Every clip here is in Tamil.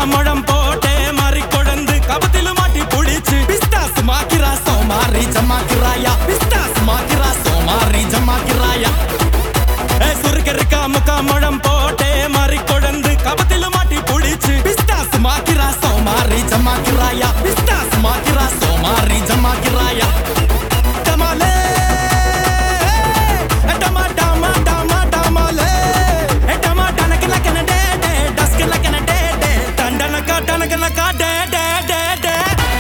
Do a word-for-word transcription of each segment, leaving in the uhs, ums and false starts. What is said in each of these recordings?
முழம் போட்டே மாறி கொழுந்து கபத்தில மாட்டி புடிச்சு பிஸ்தாஸ் மாக்கிரா சோமாரி ஜமாக்கிராயா பிஸ்தாஸ் மாக்கிரா சோமாரி ஜமாக்கிராயா ஏ சுருக்கருக்கா முக்கா முழம் போட்டே மாறி கொழுந்து கபத்தில மாட்டி புடிச்சு பிஸ்தாஸ் மாக்கிரா சோமாரி ஜமாக்கிராயா பிஸ்தாஸ் மாக்கிரா சோமாரி ஜமாக்கிராயா டமாலே டமா டமா டமா டமாலே டமா டனக்கல கனடே டே டஸ்கல கனடே டே டண்டனக டனகல காடே டே டே டே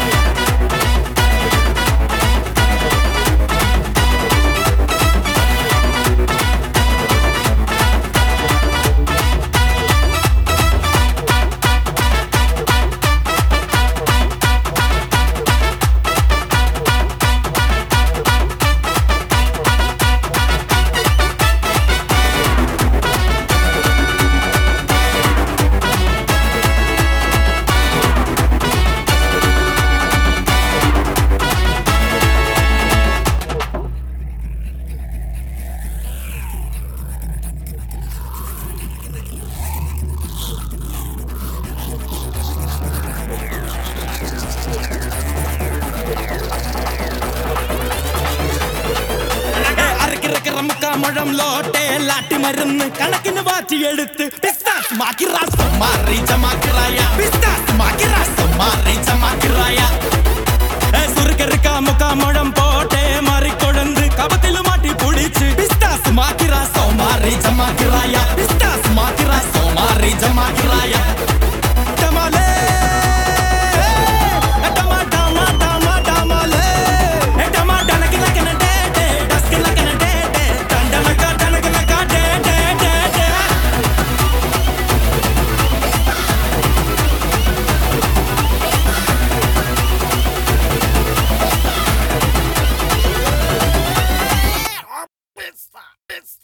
முழம் லோட்டே லாட்டி மருந்து கணக்குன்னு வாச்சி எடுத்து பிஸ்தாஸ் மாக்கிரா சோமாரி ஜமாக்கிராயா பிஸ்தாஸ் மாக்கிரா சோமாரி ஜமாக்கிராயா சுருக்கருக்கா முக்கா முழம் போட்டே மாறி கொழுந்து கபத்தில மாட்டி புடிச்சு பிஸ்தாஸ் மாக்கிரா சோமாரி ஜமாக்கிராயா